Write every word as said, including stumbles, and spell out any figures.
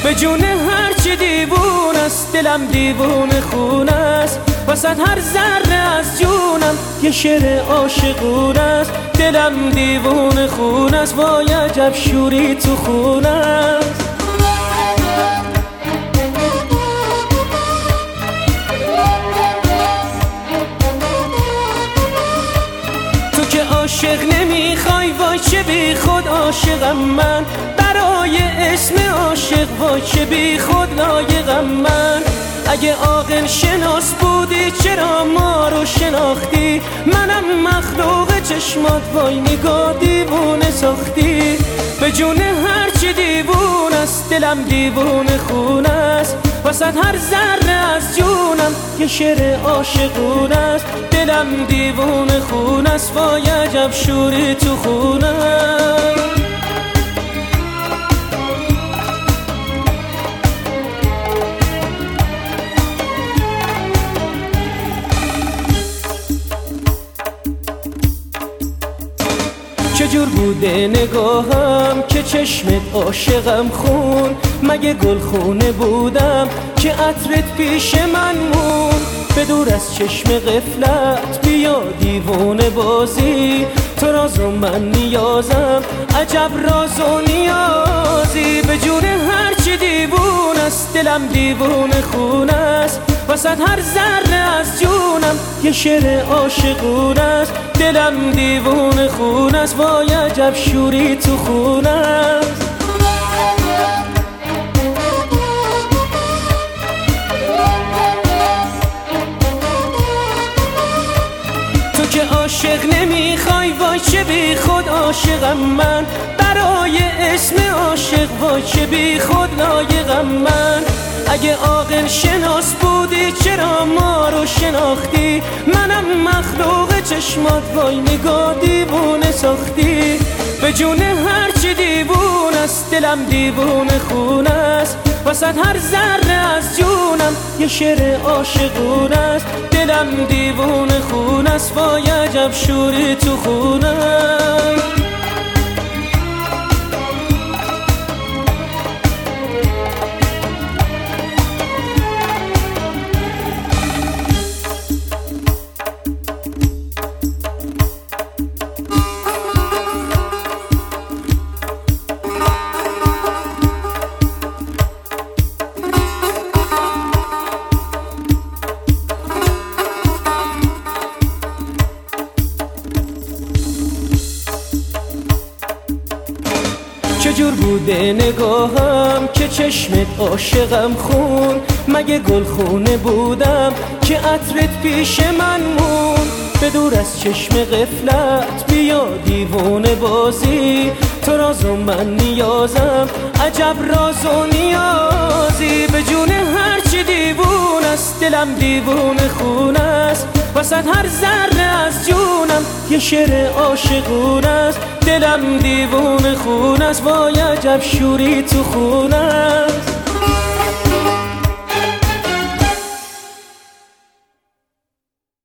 به جون هرچی دیوون است، دلم دیوون خون است، وسط هر ذره از جونم یه شعر عاشقون است. دلم دیوون خون است، وای عجب شوری تو خون است. تو که عاشق نمیخوای، وای چه بی خود عاشقم من، برای اسم عاشق وای چه بی خود لایقم من. اگه عاقل شناس بودی چرا ما رو شناختی، منم مخلوق چشمات وای نگاه دیوونه ساختی. به جون هرچی دیوون است، دلم دیوون خون است، وسط هر ذره از جونم یه شعر عاشقون است. دلم دیوون خون است، وای عجب شوری تو خون است. چجور بوده نگاهم که چشمت عاشقم خون، مگه گلخونه بودم که عطرت پیش من مون. به دور از چشم غفلت بیا دیوونه بازی، تو راز و من نیازم عجب راز و نیازی. به جون هرچی دیوون است، دلم دیوون خون است، وسط هر ذره از جونم یه شعر عاشقون است. دلم دیوون خون است، وای عجب شوری تو خون است. تو که عاشق نمیخوای، وای چه بی خود عاشقم من، برای اسم عاشق وای چه بی خود لایقم من. اگه عاقل شناس بودی چرا ما رو شناختی، منم مخلوق چشمات وای نگاه دیوونه ساختی. به جون هرچی دیوون است، دلم دیوون خون است، وسط هر ذره از جونم یه شعر عاشقون است. دلم دیوون خون است، وای عجب شوری تو خون است. چجور بوده نگاهم که چشمت عاشقم خون، مگه گلخونه بودم که عطرت پیش من مون. به دور از چشم غفلت بیا دیوونه بازی، تو راز و من نیازم عجب راز و نیازی. به جون هرچی دیوون است، دلم دیوون خون است، وسط هر ذره از جونم یه شعر عاشقون است. دلم دیوون خون است، وای عجب شوری تو خون است.